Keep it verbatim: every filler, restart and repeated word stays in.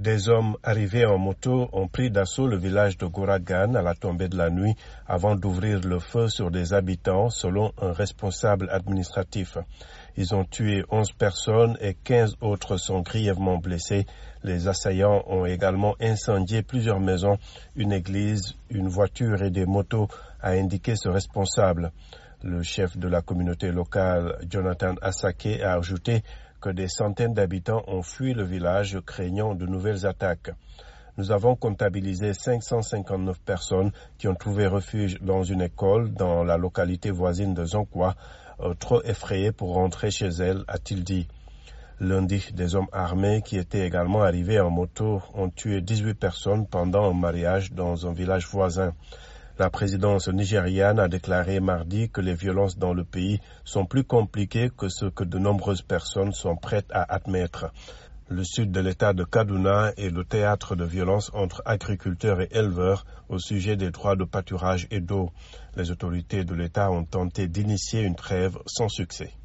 Des hommes arrivés en moto ont pris d'assaut le village de Gouragan à la tombée de la nuit avant d'ouvrir le feu sur des habitants selon un responsable administratif. Ils ont tué onze personnes et quinze autres sont grièvement blessés. Les assaillants ont également incendié plusieurs maisons, une église, une voiture et des motos, a indiqué ce responsable. Le chef de la communauté locale, Jonathan Asake, a ajouté que des centaines d'habitants ont fui le village craignant de nouvelles attaques. Nous avons comptabilisé cinq cent cinquante-neuf personnes qui ont trouvé refuge dans une école dans la localité voisine de Zonkwa, euh, trop effrayées pour rentrer chez elles, a-t-il dit. Lundi, des hommes armés qui étaient également arrivés en moto ont tué dix-huit personnes pendant un mariage dans un village voisin. La présidence nigériane a déclaré mardi que les violences dans le pays sont plus compliquées que ce que de nombreuses personnes sont prêtes à admettre. Le sud de l'État de Kaduna est le théâtre de violences entre agriculteurs et éleveurs au sujet des droits de pâturage et d'eau. Les autorités de l'État ont tenté d'initier une trêve sans succès.